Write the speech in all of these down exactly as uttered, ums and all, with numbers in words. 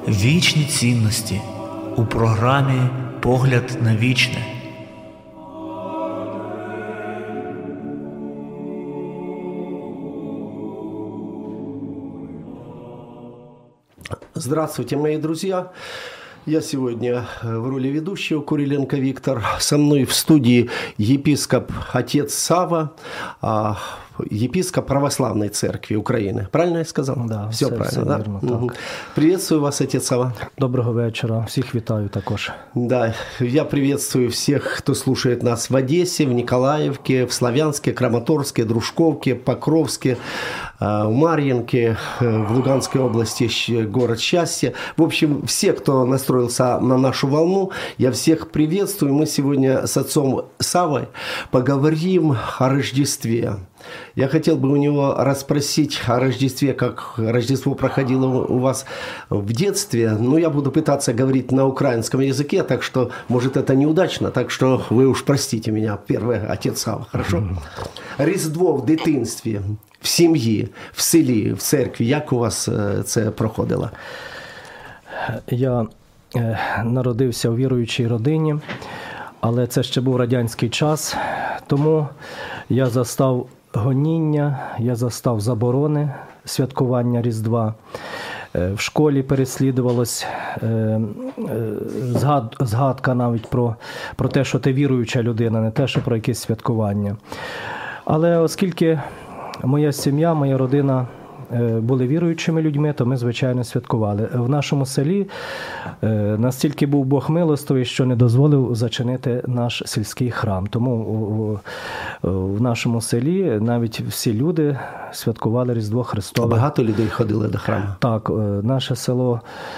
Вічні цінності у програмі «Погляд на вічне». Здравствуйте, мои друзья. Я сегодня в роли ведущего, Куриленко Виктор. Со мной в студии епископ отец Сава, епископ Православной Церкви Украины. Правильно я сказал? Да, все, все правильно. Все да? вірно, угу. так. Приветствую вас, отец Сава. Доброго вечора. Всіх вітаю також. Да, я приветствую всех, кто слушает нас в Одессе, в Николаевке, в Славянске, Краматорске, Дружковке, Покровске, в Марьинке, в Луганской области город Счастья. В общем, все, кто настроился на нашу волну, я всех приветствую. Мы сегодня с отцом Савой поговорим о Рождестве. Я хотел бы у него расспросить о Рождестве, как Рождество проходило у вас в детстве. Но я буду пытаться говорить на украинском языке, так что, может, это неудачно, так что вы уж простите меня, первый отец Сава, хорошо? Різдво в дитинстві, в сім'ї, в селі, в церкві, як у вас це проходило? Я народився у віруючій родині, але це ще був радянський час, тому я застав гоніння, я застав заборони святкування Різдва. В школі переслідувалась згадка навіть про, про те, що ти віруюча людина, не те, що про якесь святкування. Але оскільки моя сім'я, моя родина були віруючими людьми, то ми, звичайно, святкували. В нашому селі настільки був Бог милостивий, що не дозволив зачинити наш сільський храм. Тому в нашому селі навіть всі люди святкували Різдво Христове. Багато людей ходили до храму? Так, наше село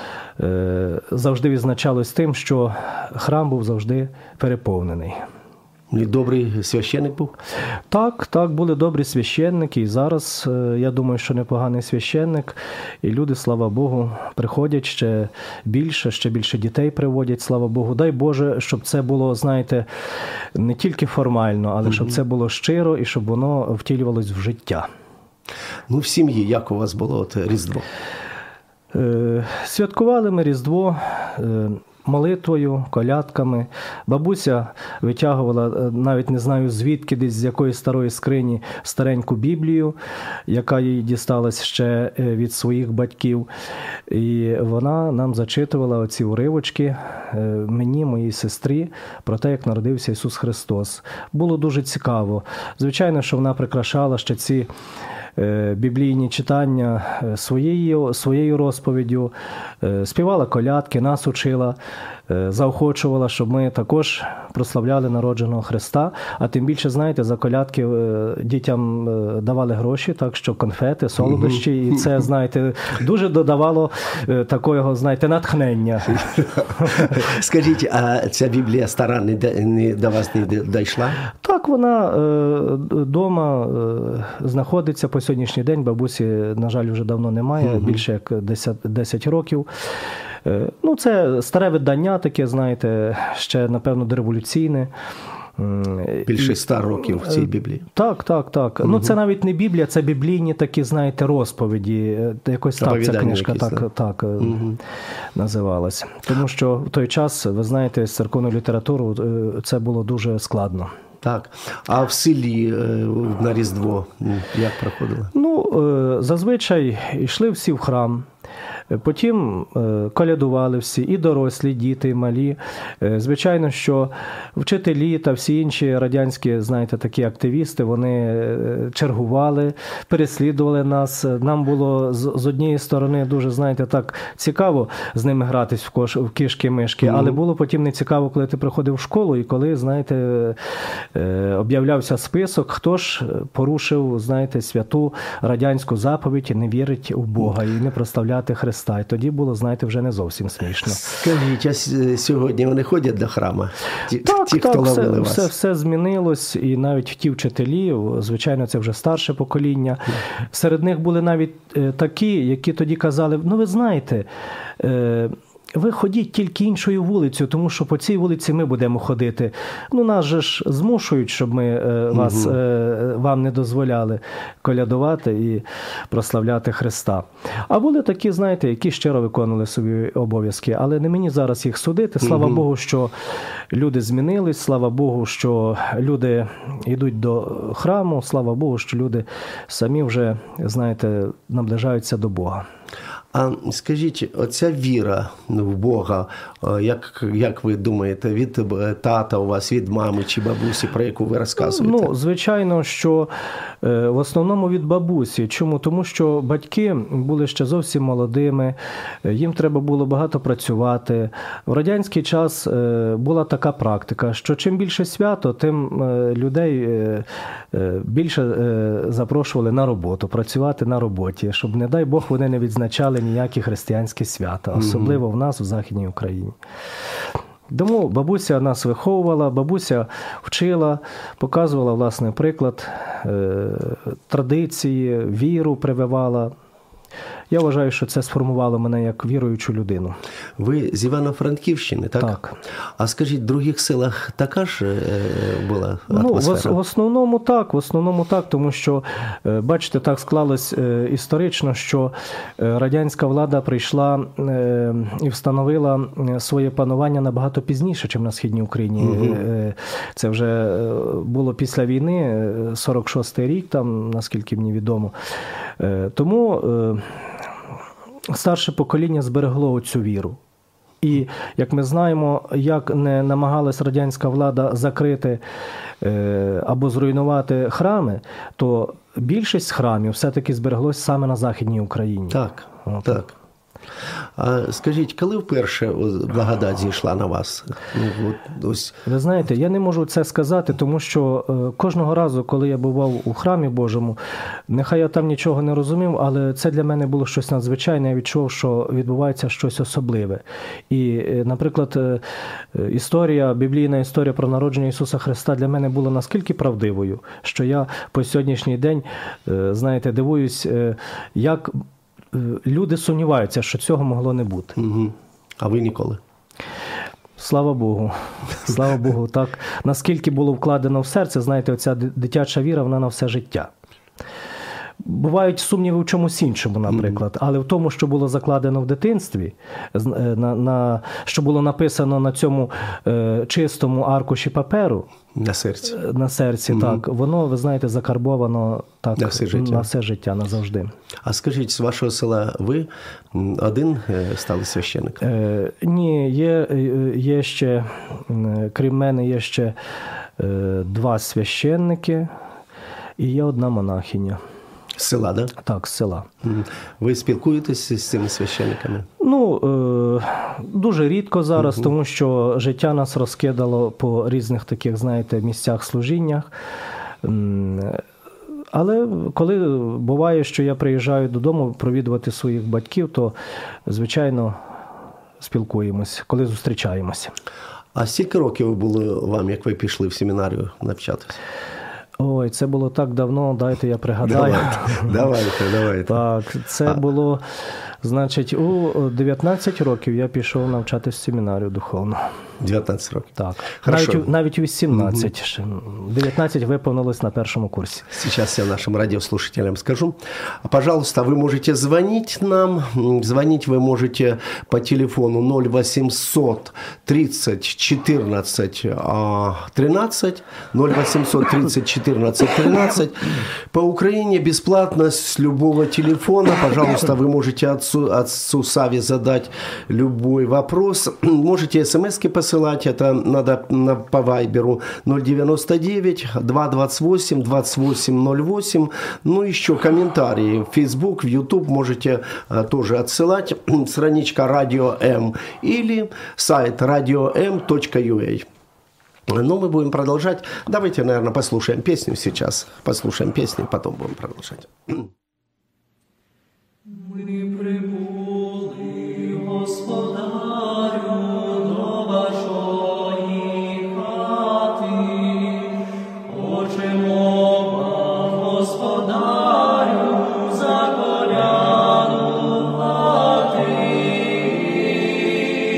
завжди відзначалось тим, що храм був завжди переповнений. І добрий священник був? Так, так, були добрі священники. І зараз, я думаю, що непоганий священник. І люди, слава Богу, приходять ще більше, ще більше дітей приводять, слава Богу. Дай Боже, щоб це було, знаєте, не тільки формально, але щоб це було щиро і щоб воно втілювалось в життя. Ну, в сім'ї як у вас було от Різдво? Святкували ми Різдво молитвою, колядками. Бабуся витягувала, навіть не знаю звідки, десь з якоїсь старої скрині, стареньку Біблію, яка їй дісталась ще від своїх батьків. І вона нам зачитувала оці уривочки, мені, моїй сестрі, про те, як народився Ісус Христос. Було дуже цікаво. Звичайно, що вона прикрашала ще ці біблійні читання своєю, своєю розповіддю, співала колядки, нас учила, заохочувала, щоб ми також прославляли народженого Христа. А тим більше, знаєте, за колядки дітям давали гроші, так що конфети, солодощі, і це, знаєте, дуже додавало такого, знаєте, натхнення. Скажіть, а ця Біблія стара не до вас не дійшла? Так, вона вдома знаходиться по сьогоднішній день. Бабусі, на жаль, вже давно немає, угу. більше як десять років. Ну, це старе видання таке, знаєте, ще, напевно, дореволюційне. Більше ста років в цій Біблії. Так, так, так. Угу. Ну, це навіть не Біблія, це біблійні такі, знаєте, розповіді. Якось так ця книжка якісь, так, так угу. називалась. Тому що в той час, ви знаєте, з церковною літературою це було дуже складно. Так. А в селі на Різдво як проходило? Ну, зазвичай йшли всі в храм. Потім колядували всі, і дорослі, діти, і малі. Звичайно, що вчителі та всі інші радянські, знаєте, такі активісти, вони чергували, переслідували нас. Нам було з однієї сторони дуже, знаєте, так цікаво з ними гратись в, кош, в кішки-мишки, але було потім не цікаво, коли ти приходив в школу і коли, знаєте, об'являвся список, хто ж порушив, знаєте, святу радянську заповідь і не вірить у Бога і не прославляти Христа. І тоді було, знаєте, вже не зовсім смішно. Скажіть, а сьогодні вони ходять до храму? Ті, так, ті, так, хто все, ловили вас? Все, все змінилось. І навіть ті вчителі, звичайно, це вже старше покоління. Серед них були навіть такі, які тоді казали, ну ви знаєте, ви ходіть тільки іншою вулицею, тому що по цій вулиці ми будемо ходити. Ну, нас же ж змушують, щоб ми е, вас, е, вам не дозволяли колядувати і прославляти Христа. А були такі, знаєте, які щиро виконували собі обов'язки. Але не мені зараз їх судити. Слава угу. Богу, що люди змінились. Слава Богу, що люди йдуть до храму. Слава Богу, що люди самі вже, знаєте, наближаються до Бога. А скажіть, оця віра в Бога, як, як ви думаєте, від тата у вас, від мами чи бабусі, про яку ви розказуєте? Ну, звичайно, що в основному від бабусі. Чому? Тому що батьки були ще зовсім молодими, їм треба було багато працювати. В радянський час була така практика, що чим більше свято, тим людей більше запрошували на роботу, працювати на роботі, щоб, не дай Бог, вони не відзначали ніякі християнські свята, особливо в нас, в Західній Україні. Тому бабуся нас виховувала, бабуся вчила, показувала власний приклад, традиції, віру прививала. Я вважаю, що це сформувало мене як віруючу людину. Ви з Івано-Франківщини, так? Так. А скажіть, в других селах така ж була атмосфера? Ну, в, в основному так, в основному так, тому що, бачите, так склалось історично, що радянська влада прийшла і встановила своє панування набагато пізніше, ніж на Східній Україні. Угу. Це вже було після війни, сорок шостий рік, там, наскільки мені відомо. Тому старше покоління зберегло цю віру. І, як ми знаємо, як не намагалась радянська влада закрити або зруйнувати храми, то більшість храмів все-таки збереглось саме на Західній Україні. Так, От. так. А скажіть, коли вперше благодать зійшла на вас? Ну, от, ось. Ви знаєте, я не можу це сказати, тому що кожного разу, коли я бував у храмі Божому, нехай я там нічого не розумів, але це для мене було щось надзвичайне, я відчув, що відбувається щось особливе. І, наприклад, історія, біблійна історія про народження Ісуса Христа для мене була наскільки правдивою, що я по сьогоднішній день, знаєте, дивуюсь, як люди сумніваються, що цього могло не бути. Угу. А ви ніколи? Слава Богу. Слава Богу. Так, наскільки було вкладено в серце, знаєте, оця дитяча віра, вона на все життя. Бувають сумніви в чомусь іншому, наприклад, але в тому, що було закладено в дитинстві, на, на, що було написано на цьому е, чистому аркуші паперу, на серці, на серці mm-hmm. так, воно, ви знаєте, закарбовано так, на все життя, на все життя, назавжди. А скажіть, з вашого села ви один стали священником? Е, ні, є, є ще, крім мене, є ще е, два священники і є одна монахиня. З села, да? Так, з села. Ви спілкуєтесь з цими священниками? Ну, е, дуже рідко зараз, угу. тому що життя нас розкидало по різних таких, знаєте, місцях служіннях. Але коли буває, що я приїжджаю додому провідувати своїх батьків, то, звичайно, спілкуємось, коли зустрічаємося. А скільки років було вам, як ви пішли в семінарію навчатися? Ой, це було так давно, дайте я пригадаю. Давайте, давайте. давайте. Так, це а... було, значить, у дев'ятнадцять років я пішов навчатись в семінарію духовну. дев'ятнадцять років? Так. Навіть, навіть у вісімнадцять. Угу. дев'ятнадцять виповнилось на першому курсе. Сейчас я нашим радиослушателям скажу. Пожалуйста, вы можете звонить нам. Звонить вы можете по телефону ноль восемьсот тридцать четырнадцать тринадцать. ноль восемьсот тридцать четырнадцать тринадцать. По Украине бесплатно с любого телефона. Пожалуйста, вы можете отцу, отцу Саве задать любой вопрос. Можете смс-ки посылать. Это надо на, по вайберу ноль девяносто девять два двадцать восемь двадцать восемь ноль восемь. Ну, еще комментарии в Facebook, в YouTube можете а, тоже отсылать. Страничка Радио М или сайт радио эм точка ю а. Но мы будем продолжать. Давайте, наверное, послушаем песню сейчас. Послушаем песню, потом будем продолжать. Мы прибули, Господарю, до вашої хати. Хочемо вам, Господарю, заколядувати.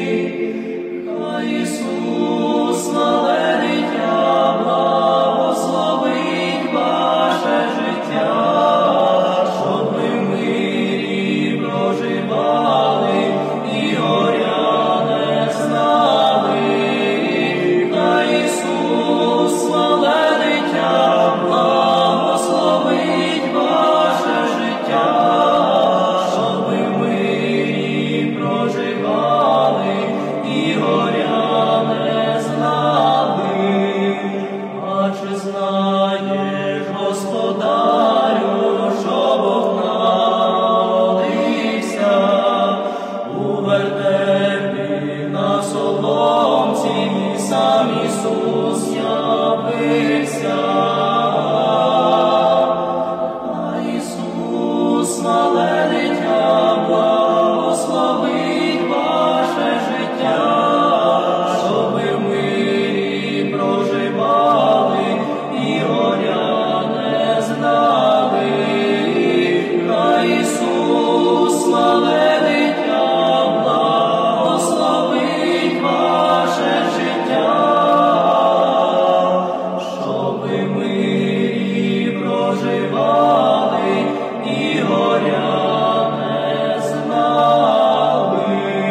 пали, і горя не знали.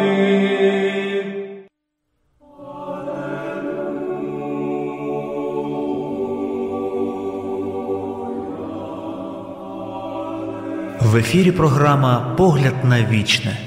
В ефірі програма «Погляд на вічне».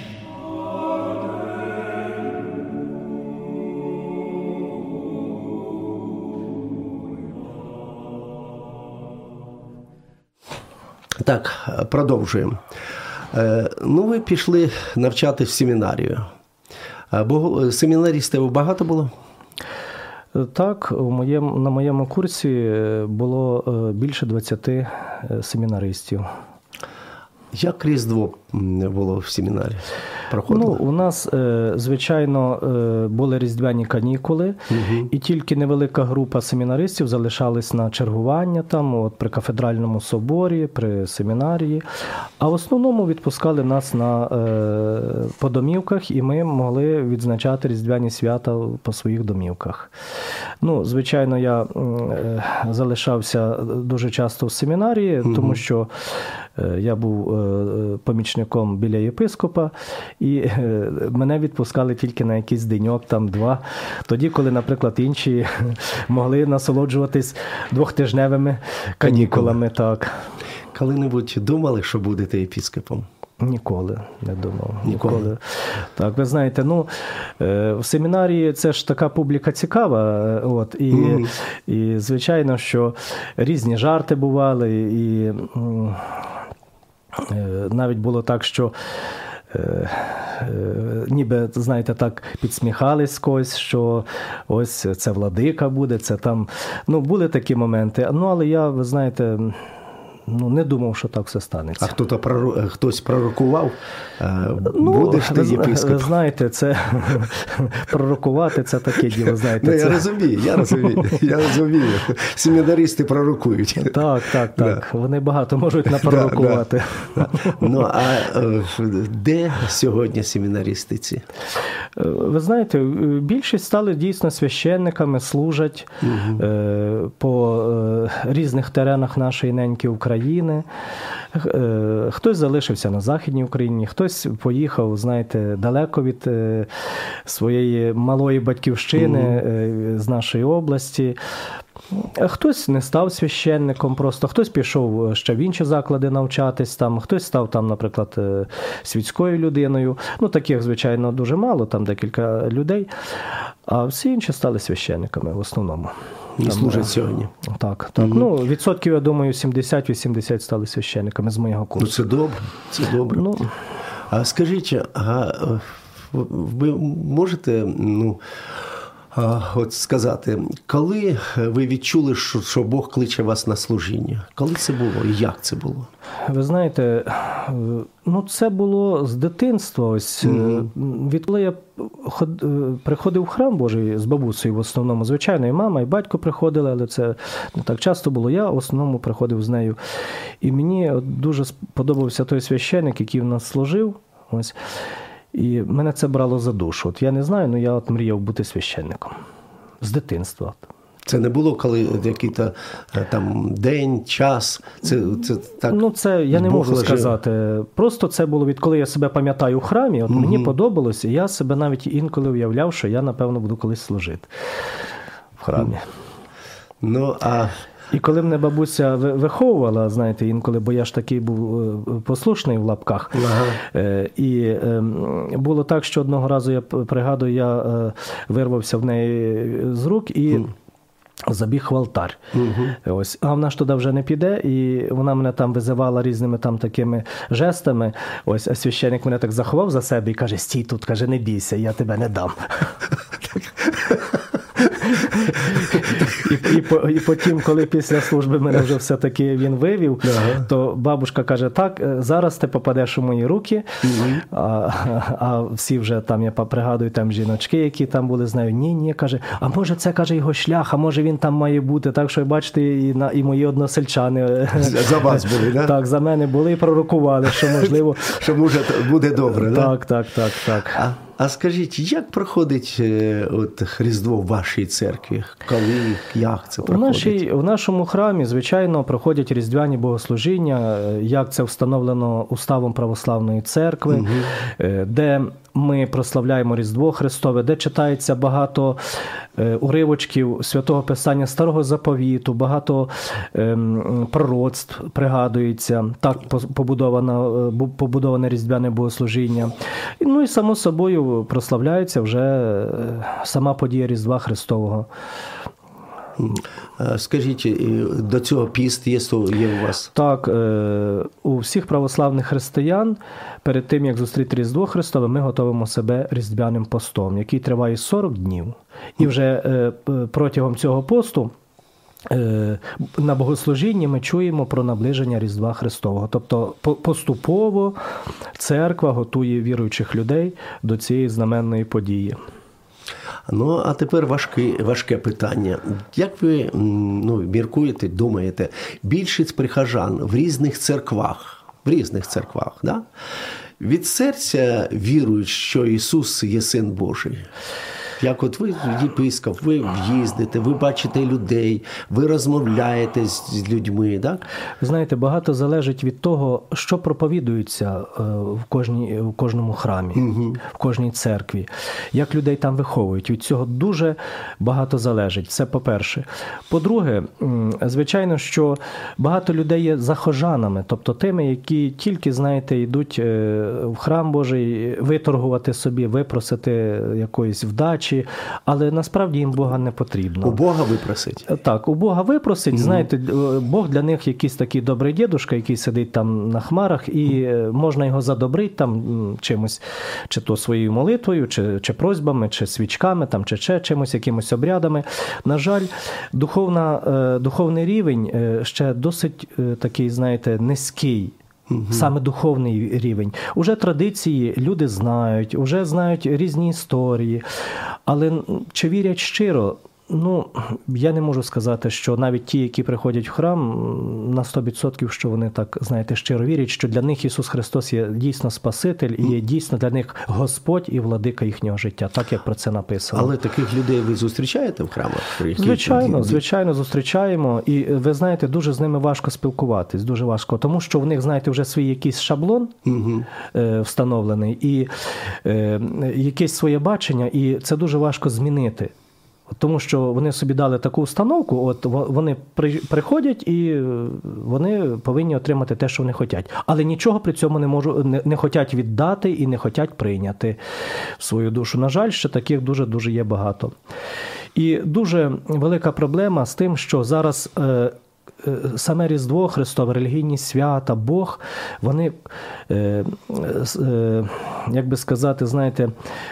Так, продовжуємо. Ну, ви пішли навчати в семінарію. Бо семінаристів багато було? Так, у моєму, на моєму курсі було більше двадцяти семінаристів. Як Різдво було в семінарі? Проходило? Ну, у нас, звичайно, були різдвяні канікули, угу. І тільки невелика група семінаристів залишались на чергування там, от, при кафедральному соборі, при семінарії. А в основному відпускали нас на, по домівках, і ми могли відзначати різдвяні свята по своїх домівках. Ну, звичайно, я залишався дуже часто в семінарії, угу. Тому що я був помічником біля єпископа, і мене відпускали тільки на якийсь деньок, там два. Тоді, коли, наприклад, інші могли насолоджуватись двохтижневими канікулами. Так. Коли-небудь думали, що будете єпископом? Ніколи не думав. Ніколи. Ніколи. Так, ви знаєте, ну, в семінарії це ж така публіка цікава, от, і, mm. і звичайно, що різні жарти бували, і навіть було так, що ніби, знаєте, так підсміхались когось, що ось це владика буде, це там, ну, були такі моменти, ну, але я, ви знаєте, ну, не думав, що так все станеться. А хто-то прору... хтось пророкував? Будеш ти єпископ? Ви знаєте, це пророкувати, це таке діло, знаєте. Ну, це... я розумію, я розумію, я розумію. Семінаристи пророкують. Так, так, так. Да. Вони багато можуть напророкувати. Да, да. Ну, а де сьогодні семінаристи ці? Ви знаєте, більшість стали дійсно священниками, служать угу. по різних теренах нашої неньки України. Хтось залишився на Західній Україні, хтось поїхав, знаєте, далеко від своєї малої батьківщини, mm. з нашої області. Хтось не став священником просто, хтось пішов ще в інші заклади навчатись, там, хтось став, там, наприклад, світською людиною. Ну, таких, звичайно, дуже мало, там декілька людей. А всі інші стали священниками в основному. І там, служать сьогодні. Так, так. Mm-hmm. Ну, відсотків, я думаю, сімдесят-вісімдесят стали священниками з моєго курсу. Ну, це добре, це добре. Ну, а скажіть, а ви можете, ну, а, от сказати, коли ви відчули, що, що Бог кличе вас на служіння? Коли це було і як це було? Ви знаєте, ну, це було з дитинства. Ось, mm-hmm. Відколи я ход... приходив в храм Божий з бабусею в основному, звичайно, і мама, і батько приходили, але це не так часто було. Я в основному приходив з нею. І мені дуже сподобався той священник, який в нас служив. Ось. І мене це брало за душу. От я не знаю, але я от мріяв бути священником. З дитинства. Це не було, коли який-то там день, час? Це, це так, ну, це я не можу лежив. сказати. Просто це було, відколи я себе пам'ятаю у храмі, от угу. мені подобалось, і я себе навіть інколи уявляв, що я, напевно, буду колись служити в храмі. Ну, а... І коли мене бабуся виховувала, знаєте, інколи, бо я ж такий був послушний в лапках, ага. і було так, що одного разу, я пригадую, я вирвався в неї з рук і mm. забіг в алтар. Угу. Ось. А вона ж туди вже не піде, і вона мене там визивала різними там такими жестами. Ось, а священник мене так заховав за себе і каже: стій тут, каже, не бійся, я тебе не дам. І, і, і потім, коли після служби мене вже все-таки він вивів, ага. то бабушка каже: так, зараз ти попадеш у мої руки, угу. а, а всі вже там, я пригадую, там жіночки, які там були, знаю, ні, ні, каже, а може це, каже, його шлях, а може він там має бути, так що, бачите, і, на, і мої односельчани за вас були, да? Так, за мене були і пророкували, що можливо, що може буде добре, так, так, так, так. А А скажіть, як проходить от Різдво в вашій церкві? Коли, як це проходить? У, нашій, у нашому храмі, звичайно, проходять різдвяні богослужіння, як це встановлено уставом Православної церкви, угу. де ми прославляємо Різдво Христове, де читається багато уривочків Святого Писання Старого Заповіту, багато ем, пророцтв пригадується, так побудовано, побудоване різдвяне богослужіння. Ну і, само собою, прославляється вже сама подія Різдва Христового. Скажіть, до цього піст є, є у вас? Так, у всіх православних християн перед тим, як зустріти Різдво Христове, ми готуємо себе різдвяним постом, який триває сорок днів. І вже протягом цього посту на богослужінні ми чуємо про наближення Різдва Христового. Тобто поступово церква готує віруючих людей до цієї знаменної події. Ну, а тепер важке, важке питання. Як ви ну, міркуєте, думаєте, більшість прихожан в різних церквах, в різних церквах, да? від серця вірують, що Ісус є Син Божий? Як от ви єпископ, ви їздите, ви бачите людей, ви розмовляєте з людьми, так? Ви знаєте, багато залежить від того, що проповідується в, кожній, в кожному храмі, угу. в кожній церкві, як людей там виховують. Від цього дуже багато залежить. Це по-перше. По-друге, звичайно, що багато людей є захожанами, тобто тими, які тільки, знаєте, йдуть в храм Божий виторгувати собі, випросити якоїсь вдачі, але насправді їм Бога не потрібно. У Бога випросить? Так, у Бога випросить. Mm-hmm. Знаєте, Бог для них якийсь такий добрий дідушка, який сидить там на хмарах, і можна його задобрити там чимось, чи то своєю молитвою, чи, чи просьбами, чи свічками, там, чи ще чимось, якимось обрядами. На жаль, духовна, духовний рівень ще досить такий, знаєте, низький. Угу. Саме духовний рівень. Уже традиції люди знають, уже знають різні історії. Але чи вірять щиро? Ну, я не можу сказати, що навіть ті, які приходять в храм, на сто відсотків, що вони так, знаєте, щиро вірять, що для них Ісус Христос є дійсно Спаситель і є дійсно для них Господь і владика їхнього життя, так як про це написано. Але таких людей ви зустрічаєте в храмах? Звичайно, звичайно, зустрічаємо. І ви знаєте, дуже з ними важко спілкуватись, дуже важко. Тому що в них, знаєте, вже свій якийсь шаблон угу. е, встановлений і е, якесь своє бачення, і це дуже важко змінити. Тому що вони собі дали таку установку, от вони приходять і вони повинні отримати те, що вони хочуть. Але нічого при цьому не можуть, не, не хочуть віддати і не хочуть прийняти в свою душу. На жаль, ще таких дуже-дуже є багато. І дуже велика проблема з тим, що зараз е, е, саме Різдво Христове, релігійні свята, Бог, вони, е, е, як би сказати, знаєте,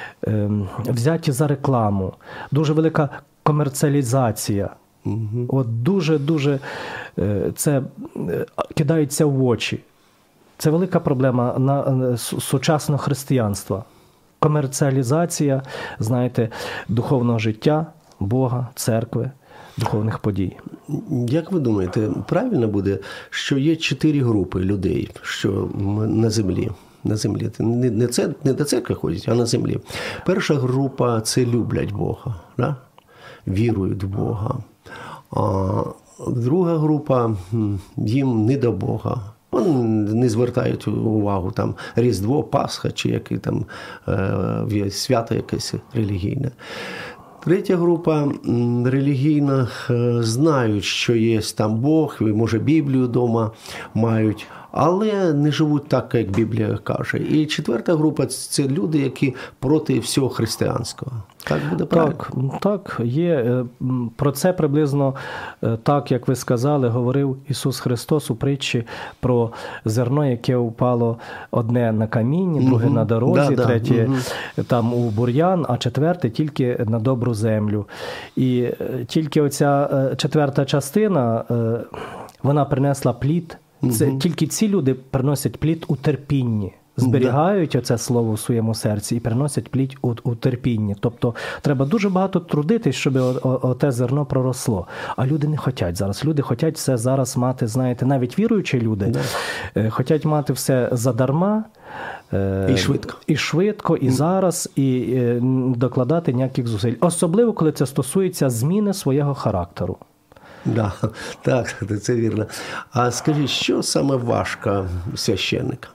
взяті за рекламу, дуже велика комерціалізація. Угу. От дуже-дуже це кидається в очі. Це велика проблема на сучасного християнства. Комерціалізація, знаєте, духовного життя, Бога, церкви, духовних подій. Як ви думаєте, правильно буде, що є чотири групи людей, що на землі? На землі. Не, не, це, не до церкви ходять, а на землі. Перша група – це люблять Бога, да? Вірують в Бога. А друга група – їм не до Бога. Вони не звертають увагу, там, Різдво, Пасха чи яке там е, свято якесь релігійне. Третя група релігійна знають, що є там Бог, може Біблію вдома мають, але не живуть так, як Біблія каже. І четверта група – це люди, які проти всього християнського. Так буде правильно? Так, так, є. Про це приблизно так, як ви сказали, говорив Ісус Христос у притчі про зерно, яке впало одне на каміння, друге угу. на дорозі, да, третє угу. там у бур'ян, а четверте тільки на добру землю. І тільки оця четверта частина, вона принесла плід. Це угу. тільки ці люди приносять плід у терпінні. зберігають оце слово в своєму серці і приносять плід у, у терпінні. Тобто треба дуже багато трудитись, щоб оте зерно проросло. А люди не хочуть зараз. Люди хочуть все зараз мати, знаєте, навіть віруючі люди, да. хочуть мати все задарма, І швидко. І швидко, і зараз, і докладати ніяких зусиль. Особливо, коли це стосується зміни свого характеру. Да, так, це вірно. А скажіть, що саме важко священника?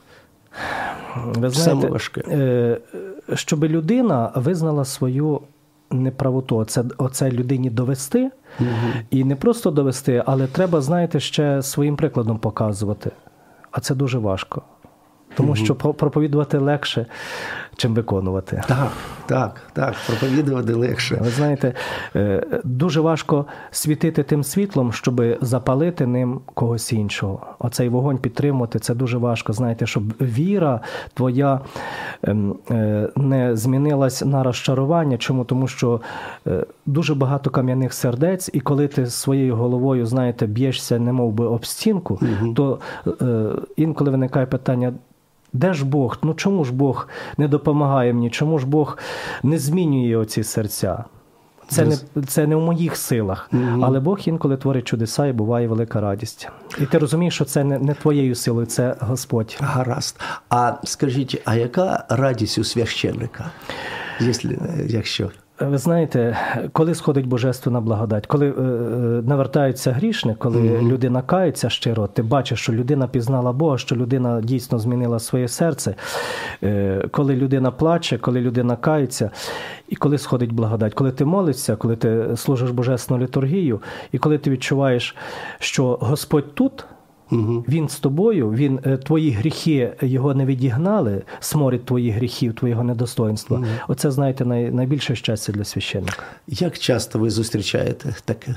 Ви знаєте, саме важке? Щоб людина визнала свою неправоту, оце, оце людині довести, угу. і не просто довести, але треба, знаєте, ще своїм прикладом показувати. А це дуже важко. Тому угу. що проповідувати легше, чим виконувати. Так, так, так, проповідувати легше. Ви знаєте, дуже важко світити тим світлом, щоб запалити ним когось іншого. Оцей вогонь підтримувати, це дуже важко. Знаєте, щоб віра твоя не змінилась на розчарування. Чому? Тому що дуже багато кам'яних сердець, і коли ти своєю головою, знаєте, б'єшся немов би об стінку, угу. то інколи виникає питання, де ж Бог? Ну чому ж Бог не допомагає мені? Чому ж Бог не змінює оці серця? Це не, це не в моїх силах. Угу. Але Бог інколи творить чудеса і буває велика радість. І ти розумієш, що це не, не твоєю силою, це Господь. Гаразд. А скажіть, а яка радість у священника? Якщо, якщо... Ви знаєте, коли сходить божественна благодать, коли е, навертаються грішник, коли mm-hmm. людина кається щиро, ти бачиш, що людина пізнала Бога, що людина дійсно змінила своє серце, е, коли людина плаче, коли людина кається, і коли сходить благодать, коли ти молишся, коли ти служиш божественну літургію, і коли ти відчуваєш, що Господь тут, угу. Він з тобою, він, твої гріхи його не відігнали, сморід твоїх гріхів, твоєго недостоїнства. Угу. Оце, знаєте, най, найбільше щастя для священника. Як часто ви зустрічаєте таке?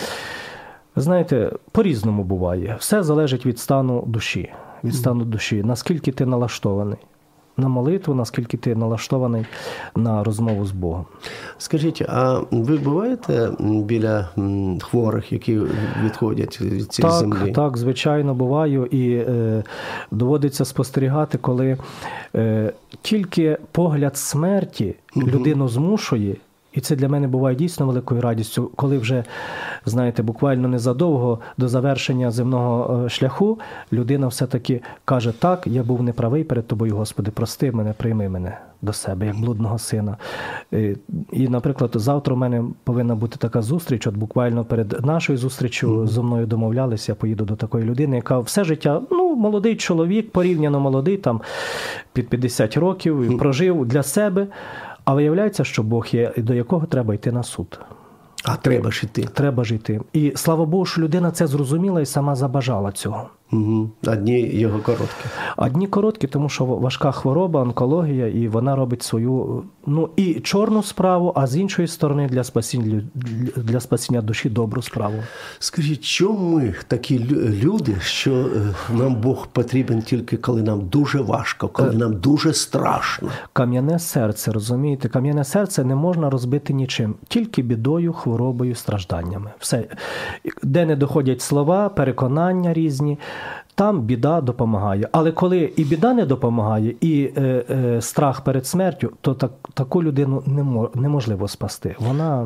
Знаєте, по-різному буває. Все залежить від стану душі. Від стану душі. Наскільки ти налаштований на молитву, наскільки ти налаштований на розмову з Богом. Скажіть, а ви буваєте біля хворих, які відходять від цієї так, землі? Так, звичайно, буваю. І е, доводиться спостерігати, коли е, тільки погляд смерті угу. людину змушує. І це для мене буває дійсно великою радістю, коли вже, знаєте, буквально незадовго до завершення земного шляху людина все-таки каже, так, я був неправий перед тобою, Господи, прости мене, прийми мене до себе, як блудного сина. І, і наприклад, завтра у мене повинна бути така зустріч, от буквально перед нашою зустрічю mm-hmm. зі мною домовлялися, я поїду до такої людини, яка все життя, ну, молодий чоловік, порівняно молодий, там, під п'ятдесят років, mm-hmm. прожив для себе. А виявляється, що Бог є, до якого треба йти на суд. А треба ж йти. Треба ж йти. І слава Богу, що людина це зрозуміла і сама забажала цього. Угу. Одні його короткі. Одні короткі, тому що важка хвороба, онкологія, і вона робить свою, ну, і чорну справу, а з іншої сторони для спасіння, для спасіння душі добру справу. Скажіть, чому ми такі люди, що нам Бог потрібен тільки коли нам дуже важко, коли нам дуже страшно? Кам'яне серце, розумієте? Кам'яне серце не можна розбити нічим, тільки бідою, хворобою, стражданнями. Все. Де не доходять слова, переконання різні, там біда допомагає. Але коли і біда не допомагає, і е, е, страх перед смертю, то так, таку людину неможливо спасти. Вона,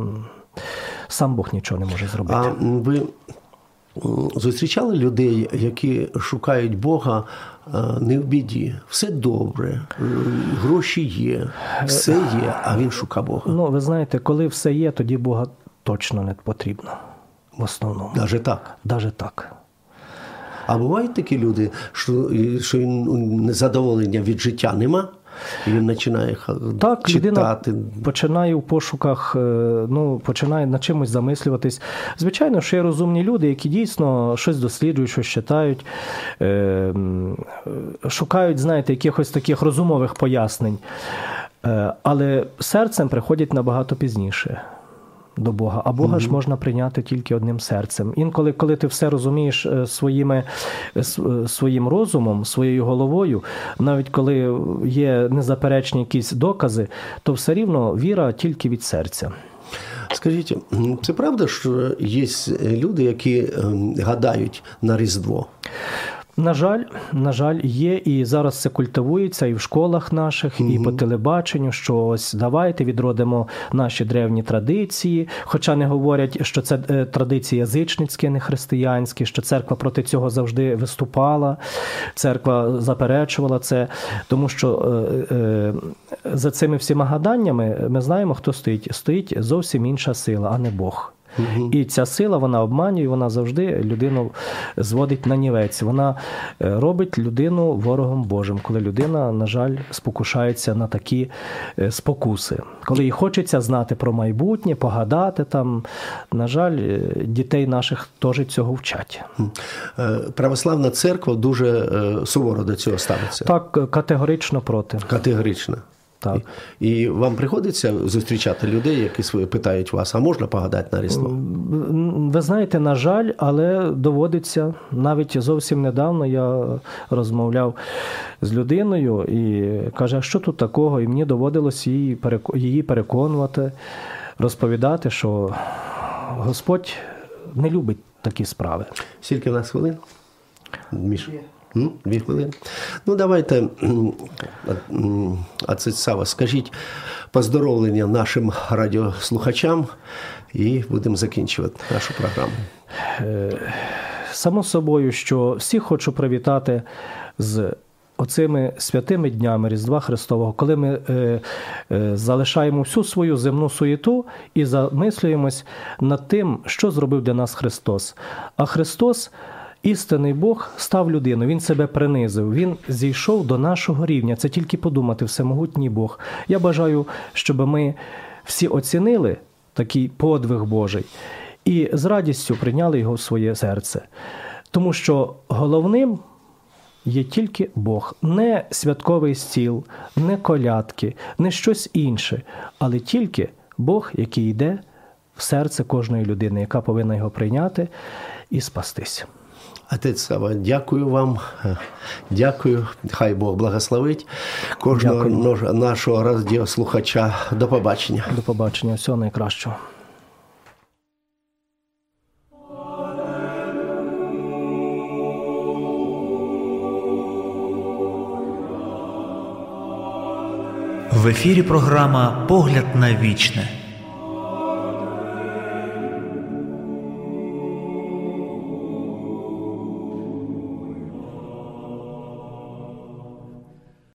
сам Бог нічого не може зробити. А ви зустрічали людей, які шукають Бога не в біді? Все добре, гроші є, все є, а він шукає Бога. Ну, ви знаєте, коли все є, тоді Бога точно не потрібно. В основному. Даже так? Даже так. А бувають такі люди, що, що незадоволення від життя нема? І він починає так, читати. Людина починає у пошуках, ну, починає над чимось замислюватись. Звичайно, що є розумні люди, які дійсно щось досліджують, щось читають, е- шукають, знаєте, якихось таких розумових пояснень. Е- але серцем приходять набагато пізніше до Бога. А Бога mm-hmm. ж можна прийняти тільки одним серцем. Інколи, коли ти все розумієш своїми, своїм розумом, своєю головою, навіть коли є незаперечні якісь докази, то все рівно віра тільки від серця. Скажіть, це правда, що є люди, які гадають на Різдво? На жаль, на жаль, є, і зараз це культивується і в школах наших, і по телебаченню, що ось давайте відродимо наші древні традиції, хоча не говорять, що це традиції язичницькі, а не християнські, що церква проти цього завжди виступала, церква заперечувала це, тому що за цими всіма гаданнями ми знаємо, хто стоїть. Стоїть зовсім інша сила, а не Бог. Угу. І ця сила, вона обманює, вона завжди людину зводить на нівець. Вона робить людину ворогом Божим, коли людина, на жаль, спокушається на такі спокуси. Коли їй хочеться знати про майбутнє, погадати там, на жаль, дітей наших теж цього вчать. Православна церква дуже суворо до цього ставиться? Так, категорично проти. Категорично. Так. І, і вам приходиться зустрічати людей, які питають вас, а можна погадати на Різдво? Ви знаєте, на жаль, але доводиться. Навіть зовсім недавно я розмовляв з людиною і каже, а що тут такого? І мені доводилось її, її переконувати, розповідати, що Господь не любить такі справи. Скільки в нас хвилин? Міш? Дві хвилини. Ну, давайте, отець Сава, скажіть поздоровлення нашим радіослухачам і будемо закінчувати нашу програму. Само собою, що всіх хочу привітати з оцими святими днями Різдва Христового, коли ми е, е, залишаємо всю свою земну суєту і замислюємось над тим, що зробив для нас Христос. А Христос, істинний Бог, став людиною, Він себе принизив, Він зійшов до нашого рівня. Це тільки подумати, всемогутній Бог. Я бажаю, щоб ми всі оцінили такий подвиг Божий і з радістю прийняли його в своє серце. Тому що головним є тільки Бог. Не святковий стіл, не колядки, не щось інше, але тільки Бог, який йде в серце кожної людини, яка повинна його прийняти і спастись. Отець Сава, дякую вам, дякую, хай Бог благословить кожного дякую. Нашого радіослухача. До побачення. До побачення, всього найкращого. В ефірі програма «Погляд на вічне».